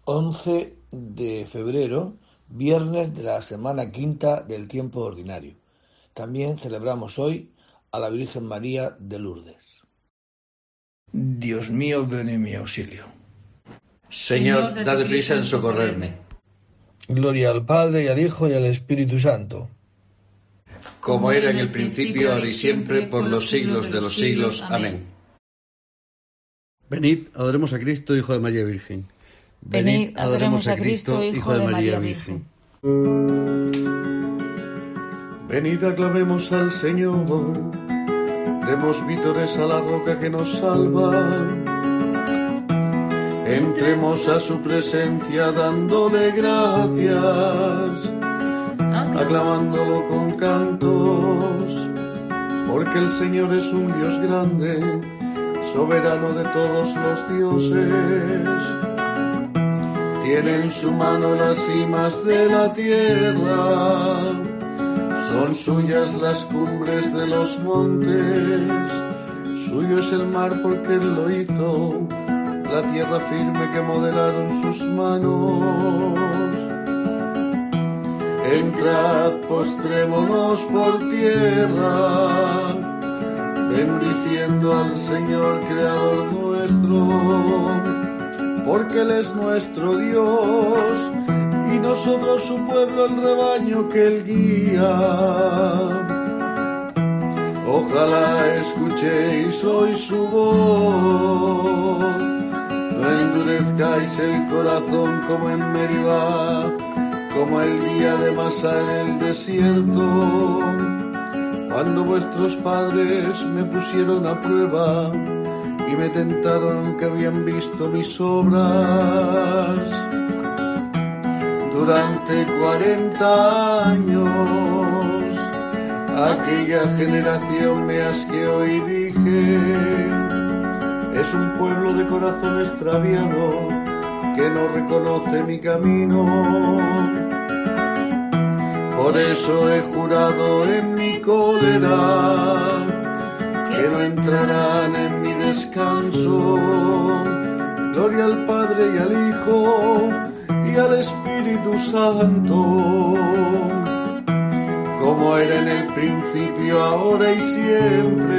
11 de febrero, viernes de la semana quinta del tiempo ordinario. También celebramos hoy a la Virgen María de Lourdes. Dios mío, ven en mi auxilio. Señor, dad prisa en socorrerme. Gloria al Padre, y al Hijo, y al Espíritu Santo. Como era en el principio, ahora y siempre, por los siglos de los siglos. Amén. Venid, adoremos a Cristo, Hijo de María Virgen. Venid, adoremos a Cristo, Hijo de María Virgen. Venid, aclamemos al Señor, demos vítores a la roca que nos salva. Entremos a su presencia dándole gracias, aclamándolo con cantos, porque el Señor es un Dios grande, soberano de todos los dioses. Tiene en su mano las cimas de la tierra, son suyas las cumbres de los montes, suyo es el mar porque Él lo hizo, la tierra firme que modelaron sus manos. Entrad, postrémonos por tierra, bendiciendo al Señor Creador nuestro, porque Él es nuestro Dios, y nosotros su pueblo, el rebaño que Él guía. Ojalá escuchéis hoy su voz, no endurezcáis el corazón como en Meribá, como el día de Masá en el desierto, cuando vuestros padres me pusieron a prueba y me tentaron aunque habían visto mis obras. Durante 40 años aquella generación me asqueó y dije: es un pueblo de corazón extraviado que no reconoce mi camino. Por eso he jurado en mi cólera que no entrarán en mi descanso. Gloria al Padre y al Hijo y al Espíritu Santo, como era en el principio, ahora y siempre,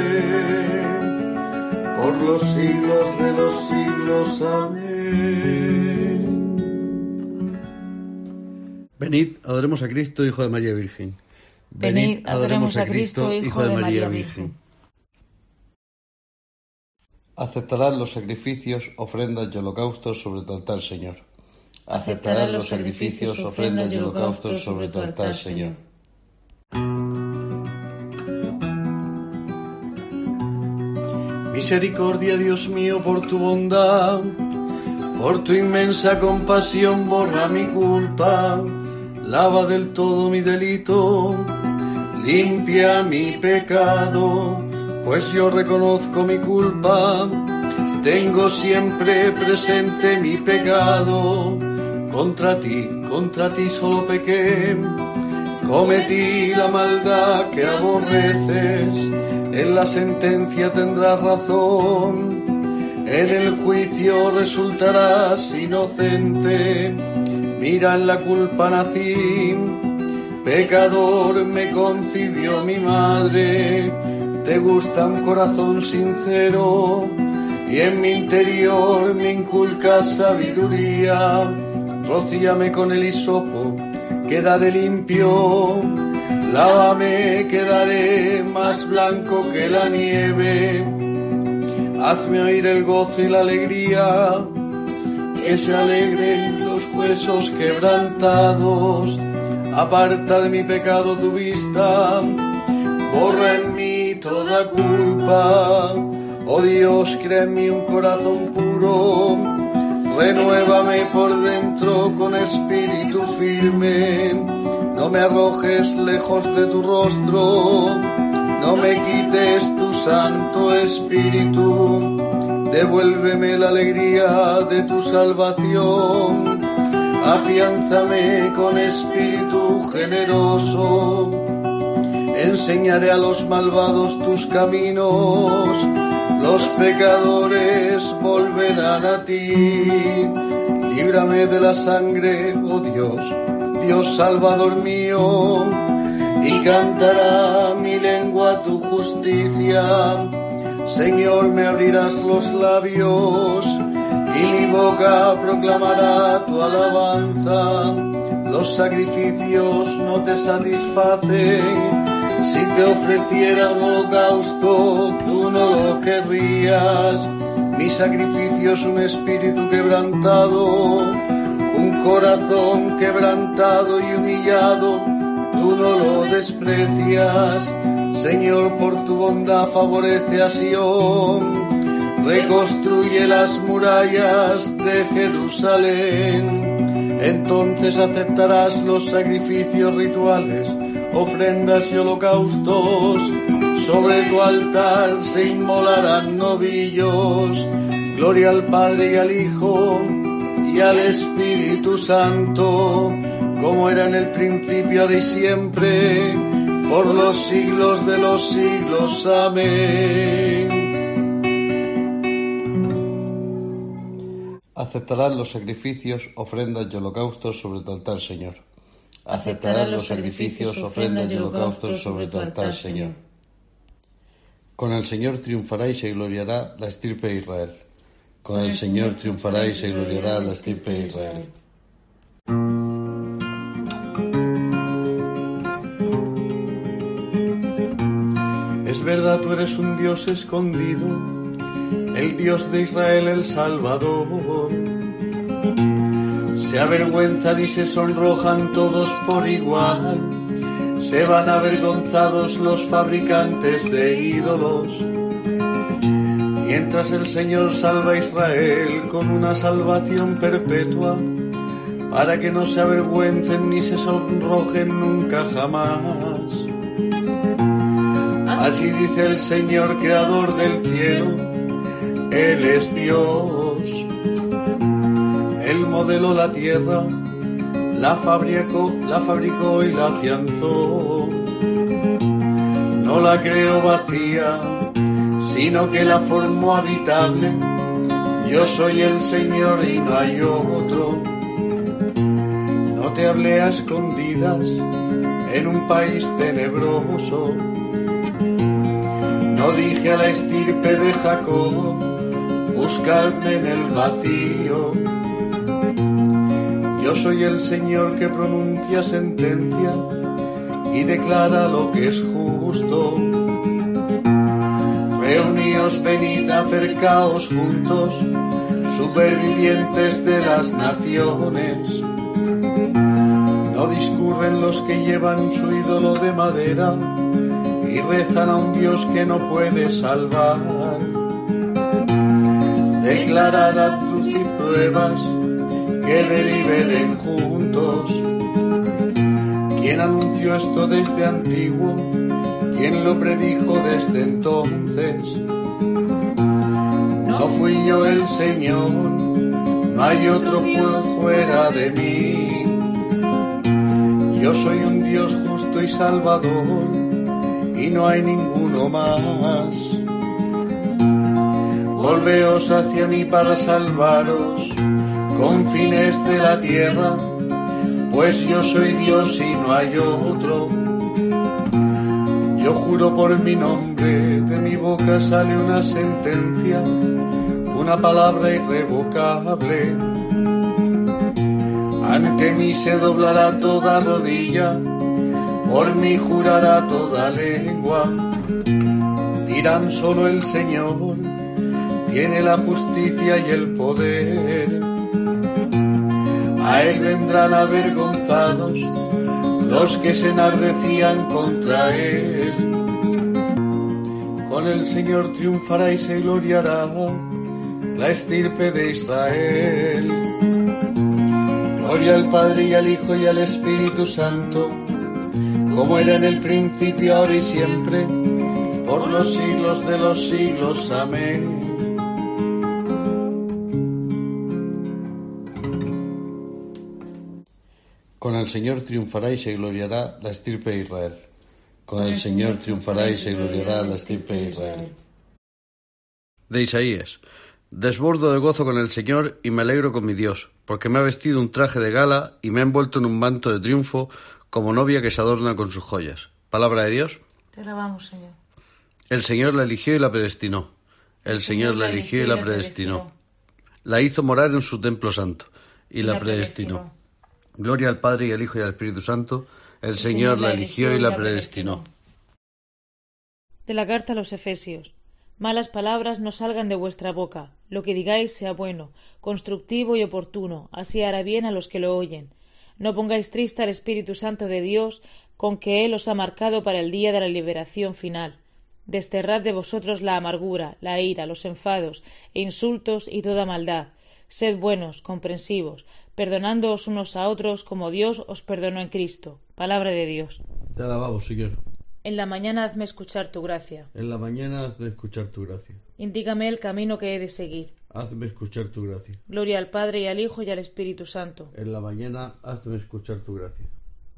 por los siglos de los siglos. Amén. Venid, adoremos a Cristo, Hijo de María Virgen. Venid, adoremos a Cristo, Hijo de María Virgen. Aceptarás los sacrificios, ofrendas y holocaustos sobre tu altar, Señor. Aceptarás los sacrificios, ofrendas y holocaustos sobre tu altar, Señor. Misericordia, Dios mío, por tu bondad, por tu inmensa compasión, borra mi culpa, lava del todo mi delito, limpia mi pecado, pues yo reconozco mi culpa, tengo siempre presente mi pecado. Contra ti solo pequé, cometí la maldad que aborreces, en la sentencia tendrás razón, en el juicio resultarás inocente, mira en la culpa nací, pecador me concibió mi madre, te gusta un corazón sincero, y en mi interior me inculcas sabiduría, rocíame con el hisopo, quedaré limpio, lávame, quedaré más blanco que la nieve, hazme oír el gozo y la alegría, que se alegren los huesos quebrantados, aparta de mi pecado tu vista, borra en mí toda culpa, oh Dios, crea en mí un corazón puro, renuévame por dentro con espíritu firme, no me arrojes lejos de tu rostro, no me quites tu santo espíritu, devuélveme la alegría de tu salvación, afiánzame con espíritu generoso, enseñaré a los malvados tus caminos, los pecadores volverán a ti, líbrame de la sangre, oh Dios, Dios Salvador mío, y cantará mi lengua tu justicia. Señor, me abrirás los labios, y mi boca proclamará tu alabanza. Los sacrificios no te satisfacen, si te ofreciera un holocausto, tú no lo querrías. Mi sacrificio es un espíritu quebrantado, un corazón quebrantado y humillado, tú no lo desprecias. Señor, por tu bondad favorece a Sión, reconstruye las murallas de Jerusalén. Entonces aceptarás los sacrificios rituales, ofrendas y holocaustos. Sobre tu altar se inmolarán novillos. Gloria al Padre y al Hijo y al Espíritu Santo, como era en el principio, ahora y siempre, por los siglos de los siglos. Amén. Aceptarán los sacrificios, ofrendas y holocaustos sobre tu altar, Señor. Aceptarán los sacrificios, ofrendas y holocaustos sobre tu altar, Señor. Con el Señor triunfará y se gloriará la estirpe de Israel. Con el Señor triunfará y se gloriará la estirpe de Israel. Es verdad, tú eres un Dios escondido, el Dios de Israel, el Salvador. Se avergüenzan y se sonrojan todos por igual, se van avergonzados los fabricantes de ídolos. Mientras el Señor salva a Israel con una salvación perpetua, para que no se avergüencen ni se sonrojen nunca jamás. Así dice el Señor, creador del cielo, Él es Dios. Él modeló la tierra, la fabricó y la afianzó. No la creó vacía, sino que la formó habitable. Yo soy el Señor y no hay otro. No te hablé a escondidas en un país tenebroso. No dije a la estirpe de Jacob, buscarme en el vacío. Yo soy el Señor que pronuncia sentencia y declara lo que es justo. Reuníos, venid, acercaos juntos, supervivientes de las naciones. No discurren los que llevan su ídolo de madera y rezan a un Dios que no puede salvar. Declarad luz y pruebas que deliberen juntos. ¿Quién anunció esto desde antiguo? ¿Quién lo predijo desde entonces? No fui yo el Señor, no hay otro fuera de mí. Yo soy un Dios justo y salvador, y no hay ninguno más. Volveos hacia mí para salvaros, confines de la tierra, pues yo soy Dios y no hay otro. Yo juro por mi nombre, de mi boca sale una sentencia, una palabra irrevocable. Ante mí se doblará toda rodilla, por mí jurará toda lengua. Dirán solo el Señor tiene la justicia y el poder. A él vendrán avergonzados los que se enardecían contra él. Con el Señor triunfará y se gloriará la estirpe de Israel. Gloria al Padre y al Hijo y al Espíritu Santo, como era en el principio, ahora y siempre, por los siglos de los siglos. Amén. Con el Señor triunfará y se gloriará la estirpe de Israel. Con el Señor triunfará y se gloriará la estirpe de Israel. De Isaías. Desbordo de gozo con el Señor y me alegro con mi Dios, porque me ha vestido un traje de gala y me ha envuelto en un manto de triunfo, como novia que se adorna con sus joyas. Palabra de Dios. Te alabamos, Señor. El Señor la eligió y la predestinó. El Señor la eligió y la predestinó. La hizo morar en su templo santo y la predestinó. Gloria al Padre y al Hijo y al Espíritu Santo. El Señor la eligió y la predestinó. De la carta a los Efesios. Malas palabras no salgan de vuestra boca. Lo que digáis sea bueno, constructivo y oportuno, así hará bien a los que lo oyen. No pongáis triste al Espíritu Santo de Dios, con que Él os ha marcado para el día de la liberación final. Desterrad de vosotros la amargura, la ira, los enfados e insultos y toda maldad. Sed buenos, comprensivos, perdonándoos unos a otros como Dios os perdonó en Cristo. Palabra de Dios. Te alabamos, Señor. En la mañana hazme escuchar tu gracia. En la mañana hazme escuchar tu gracia. Indícame el camino que he de seguir. Hazme escuchar tu gracia. Gloria al Padre y al Hijo y al Espíritu Santo. En la mañana hazme escuchar tu gracia.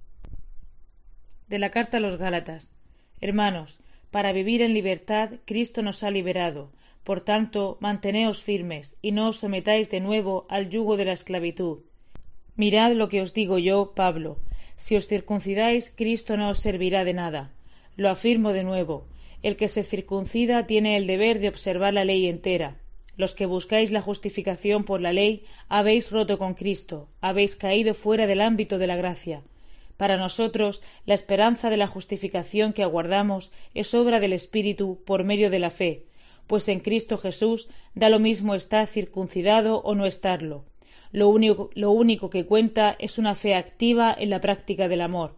De la carta a los Gálatas. Hermanos, para vivir en libertad Cristo nos ha liberado. Por tanto, manteneos firmes y no os sometáis de nuevo al yugo de la esclavitud. Mirad lo que os digo yo, Pablo. Si os circuncidáis, Cristo no os servirá de nada. Lo afirmo de nuevo. El que se circuncida tiene el deber de observar la ley entera. Los que buscáis la justificación por la ley habéis roto con Cristo, habéis caído fuera del ámbito de la gracia. Para nosotros, la esperanza de la justificación que aguardamos es obra del Espíritu por medio de la fe, pues en Cristo Jesús da lo mismo estar circuncidado o no estarlo. Lo único que cuenta es una fe activa en la práctica del amor.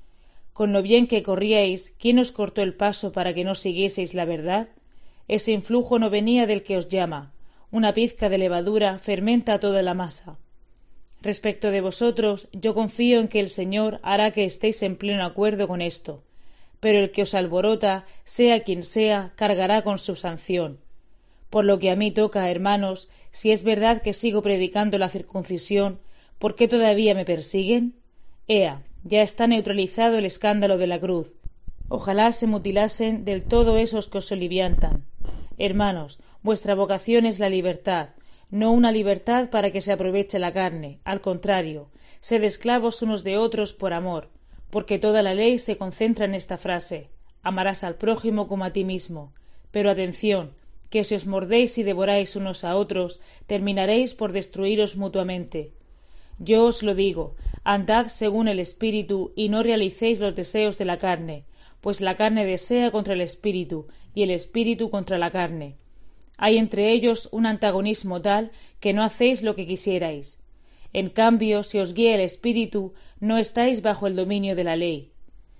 Con lo bien que corríais, ¿quién os cortó el paso para que no siguieseis la verdad? Ese influjo no venía del que os llama. Una pizca de levadura fermenta toda la masa. Respecto de vosotros, yo confío en que el Señor hará que estéis en pleno acuerdo con esto. Pero el que os alborota, sea quien sea, cargará con su sanción. Por lo que a mí toca, hermanos, si es verdad que sigo predicando la circuncisión, ¿por qué todavía me persiguen? Ea, ya está neutralizado el escándalo de la cruz. Ojalá se mutilasen del todo esos que os soliviantan. Hermanos, vuestra vocación es la libertad, no una libertad para que se aproveche la carne, al contrario, sed esclavos unos de otros por amor, porque toda la ley se concentra en esta frase: amarás al prójimo como a ti mismo. Pero atención, que si os mordéis y devoráis unos a otros, terminaréis por destruiros mutuamente. Yo os lo digo, andad según el Espíritu y no realicéis los deseos de la carne, pues la carne desea contra el Espíritu y el Espíritu contra la carne. Hay entre ellos un antagonismo tal que no hacéis lo que quisierais. En cambio, si os guía el Espíritu, no estáis bajo el dominio de la ley.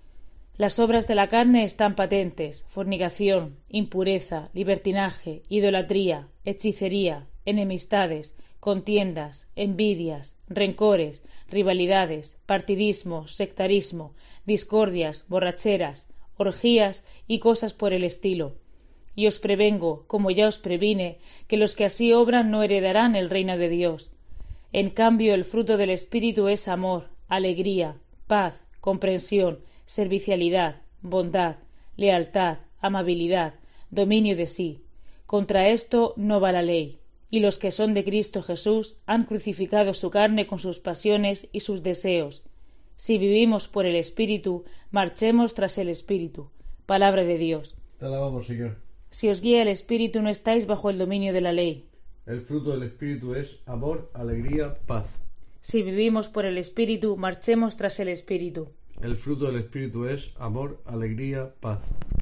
Las obras de la carne están patentes: fornicación, impureza, libertinaje, idolatría, hechicería, enemistades, contiendas, envidias, rencores, rivalidades, partidismo, sectarismo, discordias, borracheras, orgías y cosas por el estilo. Y os prevengo, como ya os previne, que los que así obran no heredarán el reino de Dios. En cambio, el fruto del Espíritu es amor, alegría, paz, comprensión, servicialidad, bondad, lealtad, amabilidad, dominio de sí. Contra esto no va la ley. Y los que son de Cristo Jesús han crucificado su carne con sus pasiones y sus deseos. Si vivimos por el Espíritu, marchemos tras el Espíritu. Palabra de Dios. Te alabamos, Señor. Si os guía el Espíritu, no estáis bajo el dominio de la ley. El fruto del Espíritu es amor, alegría, paz. Si vivimos por el Espíritu, marchemos tras el Espíritu. El fruto del Espíritu es amor, alegría, paz.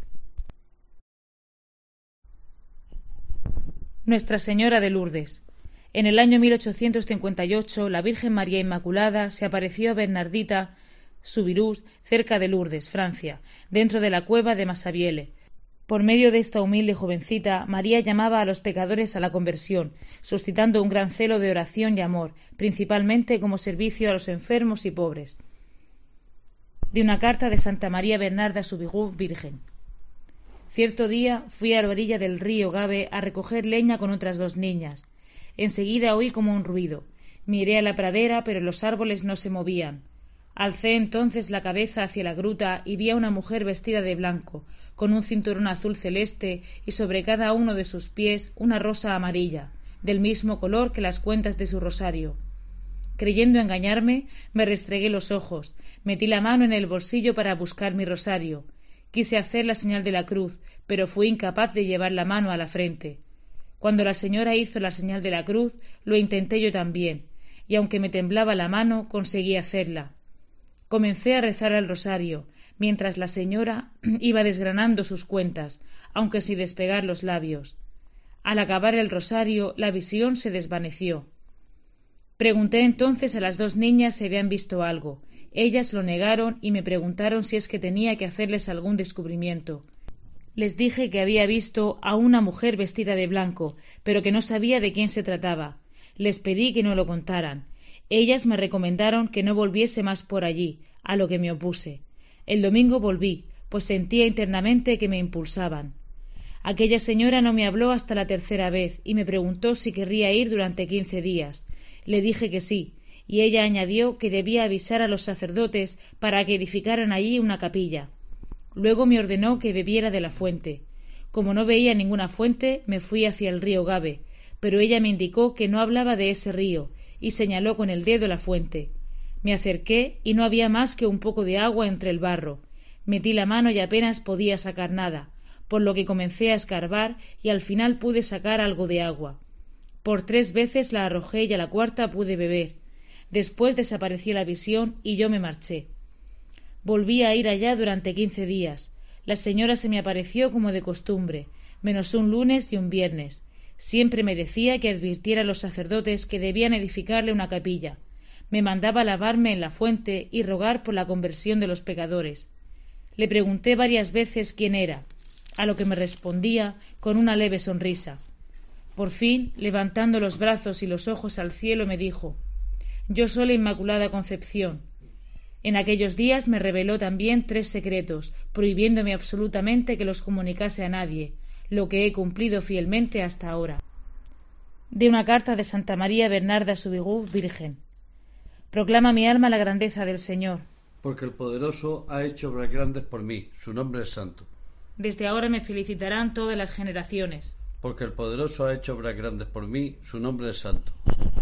Nuestra Señora de Lourdes. En el año 1858, la Virgen María Inmaculada se apareció a Bernardita Subirús, cerca de Lourdes, Francia, dentro de la cueva de Massabielle. Por medio de esta humilde jovencita, María llamaba a los pecadores a la conversión, suscitando un gran celo de oración y amor, principalmente como servicio a los enfermos y pobres. De una carta de Santa María Bernarda Soubirous, Virgen. Cierto día fui a la orilla del río Gabe a recoger leña con otras 2 niñas. Enseguida oí como un ruido. Miré a la pradera, pero los árboles no se movían. Alcé entonces la cabeza hacia la gruta y vi a una mujer vestida de blanco, con un cinturón azul celeste y sobre cada uno de sus pies una rosa amarilla, del mismo color que las cuentas de su rosario. Creyendo engañarme, me restregué los ojos, metí la mano en el bolsillo para buscar mi rosario. Quise hacer la señal de la cruz, pero fui incapaz de llevar la mano a la frente. Cuando la señora hizo la señal de la cruz, lo intenté yo también, y aunque me temblaba la mano, conseguí hacerla. Comencé a rezar el rosario, mientras la señora iba desgranando sus cuentas, aunque sin despegar los labios. Al acabar el rosario, la visión se desvaneció. Pregunté entonces a las dos niñas si habían visto algo. Ellas lo negaron y me preguntaron si es que tenía que hacerles algún descubrimiento. Les dije que había visto a una mujer vestida de blanco, pero que no sabía de quién se trataba. Les pedí que no lo contaran. Ellas me recomendaron que no volviese más por allí, a lo que me opuse. El domingo volví, pues sentía internamente que me impulsaban. Aquella señora no me habló hasta la tercera vez y me preguntó si querría ir durante 15 días. Le dije que sí, y ella añadió que debía avisar a los sacerdotes para que edificaran allí una capilla. Luego me ordenó que bebiera de la fuente. Como no veía ninguna fuente, me fui hacia el río Gabe, pero ella me indicó que no hablaba de ese río, y señaló con el dedo la fuente. Me acerqué y no había más que un poco de agua entre el barro. Metí la mano y apenas podía sacar nada, por lo que comencé a escarbar y al final pude sacar algo de agua. Por 3 veces la arrojé y a la cuarta pude beber. Después desapareció la visión y yo me marché. Volví a ir allá durante 15 días. La señora se me apareció como de costumbre, menos un lunes y un viernes. Siempre me decía que advirtiera a los sacerdotes que debían edificarle una capilla. Me mandaba lavarme en la fuente y rogar por la conversión de los pecadores. Le pregunté varias veces quién era, a lo que me respondía con una leve sonrisa. Por fin, levantando los brazos y los ojos al cielo, me dijo: «Yo soy la Inmaculada Concepción». En aquellos días me reveló también 3 secretos, prohibiéndome absolutamente que los comunicase a nadie, lo que he cumplido fielmente hasta ahora. De una carta de Santa María Bernarda Soubirous, Virgen. Proclama mi alma la grandeza del Señor. Porque el Poderoso ha hecho obras grandes por mí, su nombre es santo. Desde ahora me felicitarán todas las generaciones. Porque el Poderoso ha hecho obras grandes por mí, su nombre es santo.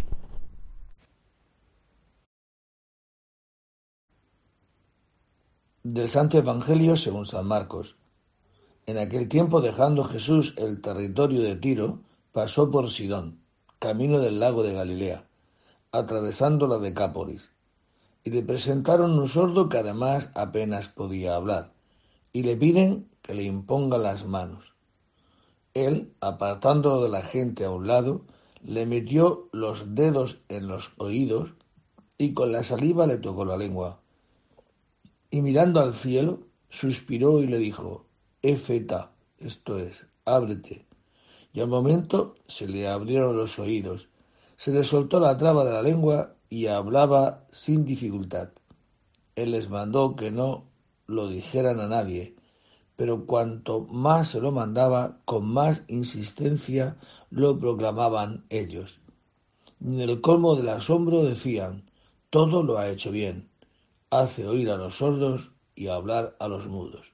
Del Santo Evangelio según San Marcos. En aquel tiempo, dejando Jesús el territorio de Tiro, pasó por Sidón, camino del lago de Galilea, atravesando la Decápolis, y le presentaron un sordo que además apenas podía hablar, y le piden que le imponga las manos. Él, apartándolo de la gente a un lado, le metió los dedos en los oídos y con la saliva le tocó la lengua. Y mirando al cielo, suspiró y le dijo: Efeta, esto es, ábrete. Y al momento se le abrieron los oídos, se le soltó la traba de la lengua y hablaba sin dificultad. Él les mandó que no lo dijeran a nadie, pero cuanto más se lo mandaba, con más insistencia lo proclamaban ellos. Y en el colmo del asombro decían: todo lo ha hecho bien, hace oír a los sordos y hablar a los mudos.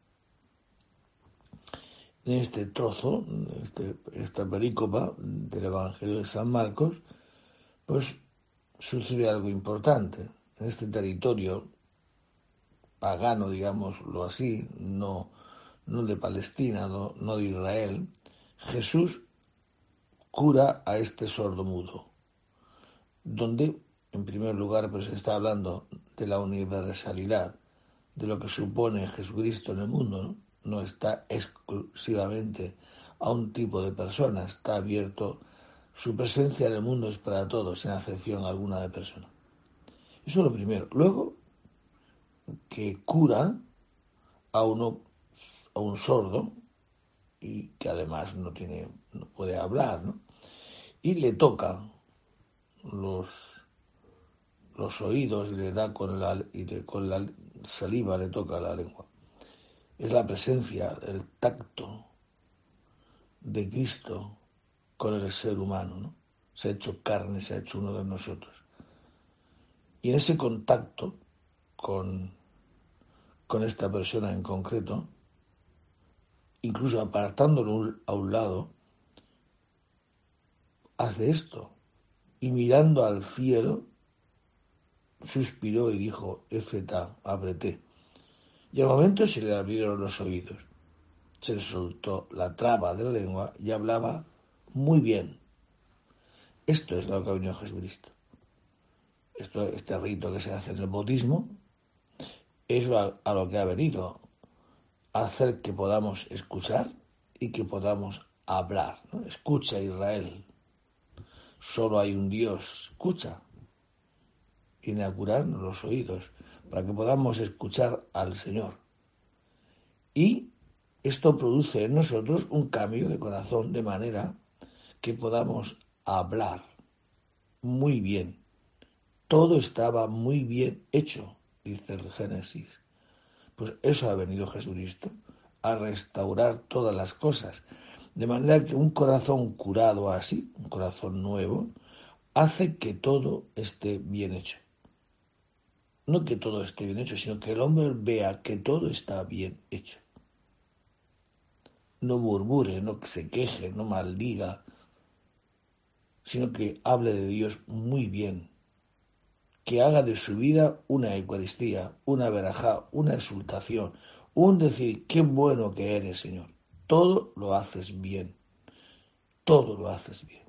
En este trozo, esta perícopa del Evangelio de San Marcos, pues sucede algo importante. En este territorio pagano, digámoslo así, no de Palestina, no de Israel, Jesús cura a este sordo mudo, donde en primer lugar pues está hablando de la universalidad de lo que supone Jesucristo en el mundo, ¿no? No está exclusivamente a un tipo de persona, está abierto, su presencia en el mundo es para todos, sin acepción alguna de persona. Eso es lo primero. Luego, que cura a un sordo, y que además no puede hablar, ¿no? Y le toca los oídos y le da con la saliva le toca la lengua. Es la presencia, el tacto de Cristo con el ser humano, ¿no? Se ha hecho carne, se ha hecho uno de nosotros. Y en ese contacto con esta persona en concreto, incluso apartándolo a un lado, hace esto. Y mirando al cielo, suspiró y dijo, Efetá, ábrete. Y al momento se le abrieron los oídos. Se le soltó la traba de la lengua y hablaba muy bien. Esto es lo que ha venido Jesucristo. Este rito que se hace en el bautismo es a lo que ha venido, a hacer que podamos escuchar y que podamos hablar, ¿no? Escucha, Israel. Solo hay un Dios. Escucha. Viene a curarnos los oídos para que podamos escuchar al Señor. Y esto produce en nosotros un cambio de corazón de manera que podamos hablar muy bien. Todo estaba muy bien hecho, dice el Génesis. Pues eso ha venido Jesucristo, a restaurar todas las cosas. De manera que un corazón curado así, un corazón nuevo, hace que todo esté bien hecho. No que todo esté bien hecho, sino que el hombre vea que todo está bien hecho. No murmure, no se queje, no maldiga, sino que hable de Dios muy bien, que haga de su vida una Eucaristía, una verajá, una exultación, un decir, qué bueno que eres, Señor. Todo lo haces bien, todo lo haces bien.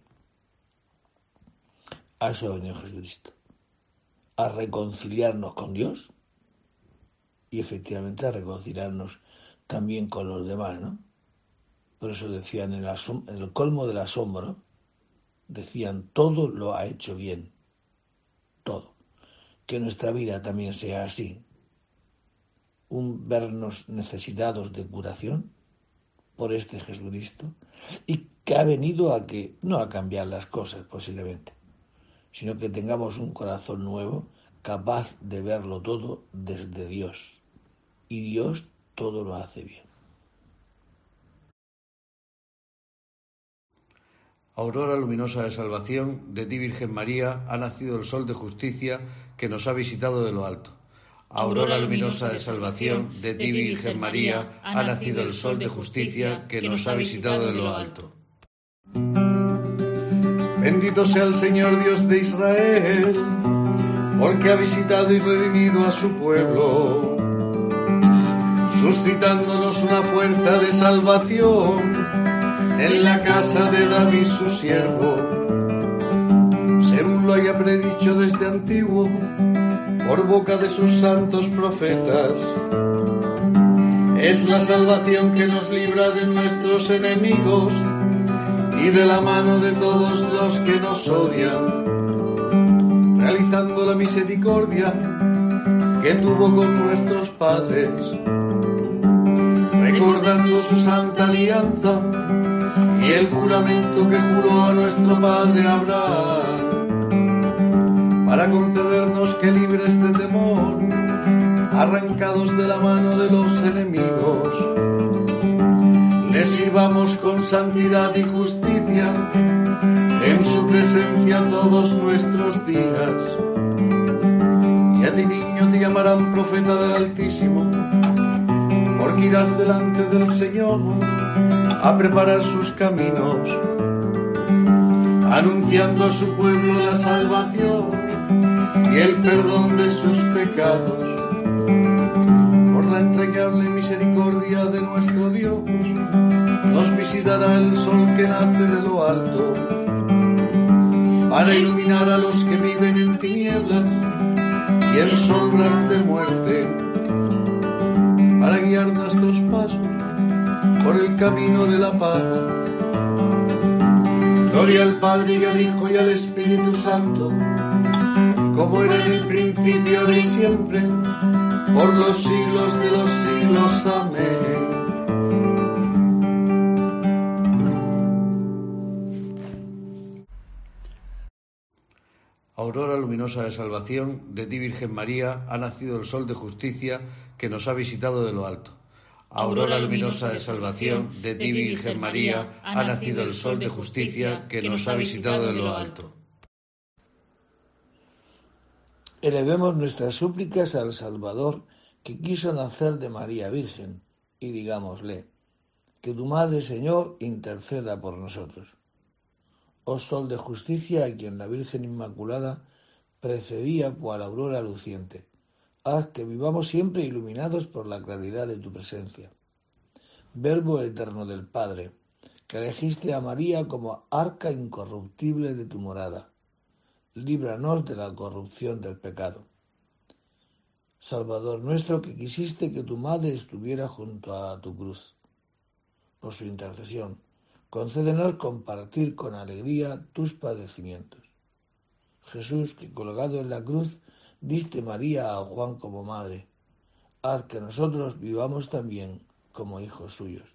A eso ha venido Jesucristo, a reconciliarnos con Dios y efectivamente a reconciliarnos también con los demás, ¿no? Por eso decían en el colmo del asombro, decían, todo lo ha hecho bien, todo. Que nuestra vida también sea así, un vernos necesitados de curación por este Jesucristo, y que ha venido a que, no a cambiar las cosas posiblemente, sino que tengamos un corazón nuevo, capaz de verlo todo desde Dios. Y Dios todo lo hace bien. Aurora luminosa de salvación, de ti Virgen María, ha nacido el sol de justicia que nos ha visitado de lo alto. Aurora luminosa de salvación, de ti Virgen María, ha nacido el sol de justicia que nos ha visitado de lo alto. Bendito sea el Señor Dios de Israel, porque ha visitado y redimido a su pueblo, suscitándonos una fuerza de salvación en la casa de David su siervo, según lo haya predicho desde antiguo, por boca de sus santos profetas. Es la salvación que nos libra de nuestros enemigos y de la mano de todos los que nos odian, realizando la misericordia que tuvo con nuestros padres, recordando su santa alianza y el juramento que juró a nuestro padre Abraham, para concedernos que libres de temor, arrancados de la mano de los enemigos, le sirvamos con santidad y justicia en su presencia todos nuestros días. Y a ti, niño, te llamarán profeta del Altísimo, porque irás delante del Señor a preparar sus caminos, anunciando a su pueblo la salvación y el perdón de sus pecados. Por la entrañable misericordia de nuestro Dios, nos visitará el sol que nace de lo alto, para iluminar a los que viven en tinieblas y en sombras de muerte, para guiar nuestros pasos por el camino de la paz. Gloria al Padre y al Hijo y al Espíritu Santo, como era en el principio, ahora y siempre, por los siglos de los siglos. Amén. Aurora luminosa de salvación, de ti Virgen María, ha nacido el sol de justicia que nos ha visitado de lo alto. Aurora luminosa de salvación, de ti Virgen María, ha nacido el sol de justicia que nos ha visitado de lo alto. Elevemos nuestras súplicas al Salvador que quiso nacer de María Virgen y digámosle, que tu Madre, Señor, interceda por nosotros. oh sol de justicia, a quien la Virgen Inmaculada precedía cual aurora luciente. Haz que vivamos siempre iluminados por la claridad de tu presencia. Verbo eterno del Padre, que elegiste a María como arca incorruptible de tu morada, líbranos de la corrupción del pecado. Salvador nuestro, que quisiste que tu madre estuviera junto a tu cruz. Por su intercesión, concédenos compartir con alegría tus padecimientos. Jesús, que colgado en la cruz, diste María a Juan como madre. Haz que nosotros vivamos también como hijos suyos.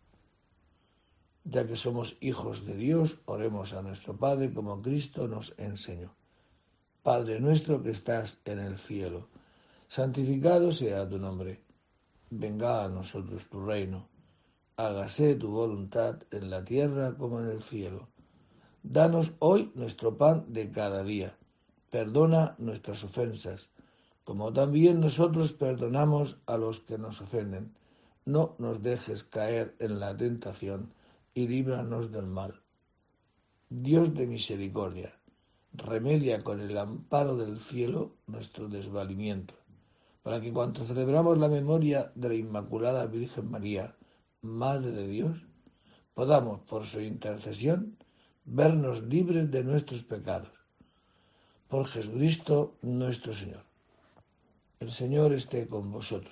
Ya que somos hijos de Dios, oremos a nuestro Padre como Cristo nos enseñó. Padre nuestro que estás en el cielo, santificado sea tu nombre. Venga a nosotros tu reino. Hágase tu voluntad en la tierra como en el cielo. Danos hoy nuestro pan de cada día. Perdona nuestras ofensas, como también nosotros perdonamos a los que nos ofenden. No nos dejes caer en la tentación y líbranos del mal. Dios de misericordia, remedia con el amparo del cielo nuestro desvalimiento, para que cuando celebramos la memoria de la Inmaculada Virgen María, Madre de Dios, podamos, por su intercesión, vernos libres de nuestros pecados. Por Jesucristo nuestro Señor. El Señor esté con vosotros.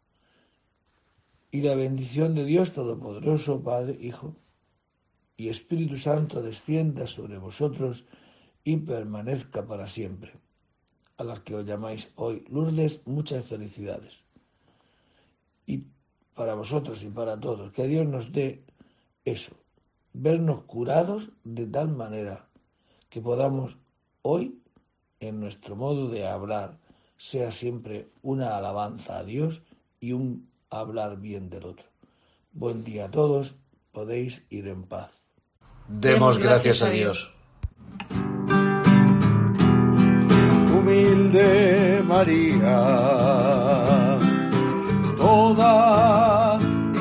Y la bendición de Dios Todopoderoso, Padre, Hijo y Espíritu Santo descienda sobre vosotros y permanezca para siempre. A las que os llamáis hoy Lourdes, muchas felicidades. Y para vosotros y para todos, que Dios nos dé eso, vernos curados de tal manera que podamos hoy, en nuestro modo de hablar, sea siempre una alabanza a Dios y un hablar bien del otro. Buen día a todos, podéis ir en paz. Demos gracias a Dios. Humilde María, toda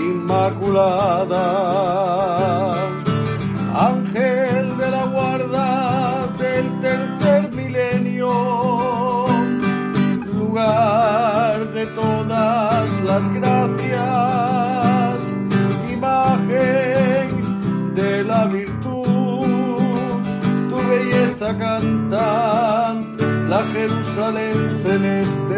inmaculada, ángel de la guarda del tercer milenio, lugar de todas las gracias, imagen de la virtud, tu belleza canta la Jerusalén celeste.